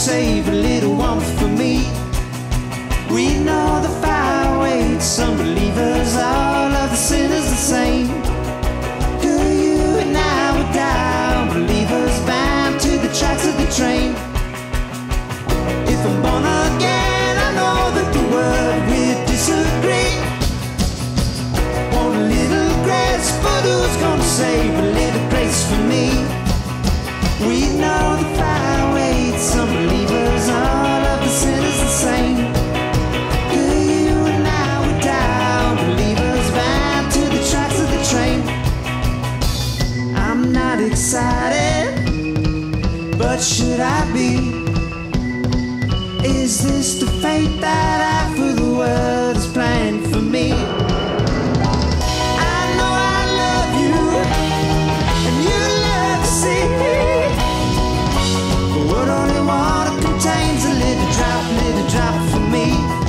save a little warmth for me. We know the fire waits some believers, all of the sinners the same. Girl, you and I were down believers, bound to the tracks of the train. If I'm born again, I know that the world will disagree. Want a little grace, but who's gonna save a little grace for me? We know the fire waits some believers, all of the sinners the same. Girl, you and I were down believers, bound to the tracks of the train. I'm not excited, but should I be? Is this the fate that I for the world is planned for me? I know I love you, and you love to see me. But what only water contains a little drop for me.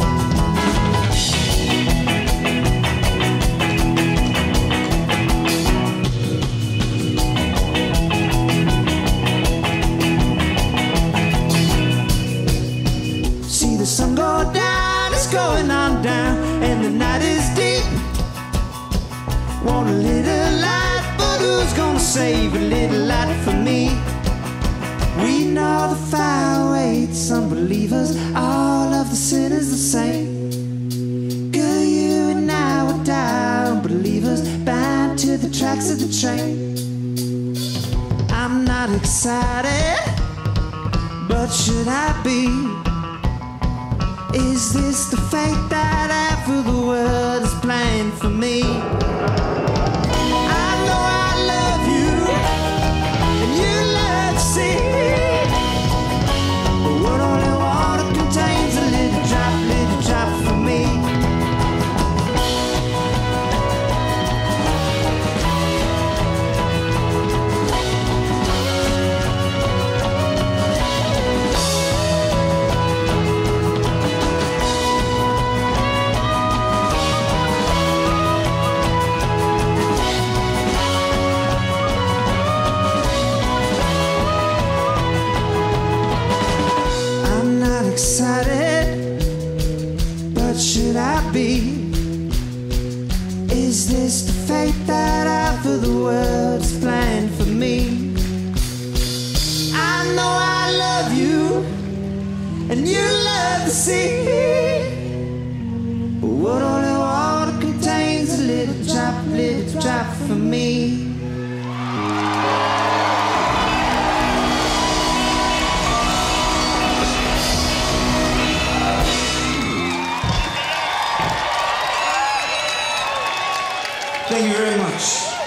The sun go down, it's going on down, and the night is deep. Want a little light, but who's gonna save a little light for me? We know the fire waits some believers, all of the sinners the same. Girl, you and I were down believers, bound to the tracks of the train. I'm not excited, but should I be? Is this the fate that I for the world is planned for me? I know I love you, and you love to see me. But what only water contains a little drop for me. Excited, but should I be? Is this the fate that I for the world's planned for me? I know I love you, and you love the sea. But what only water contains a little drop for me. Thank you very much.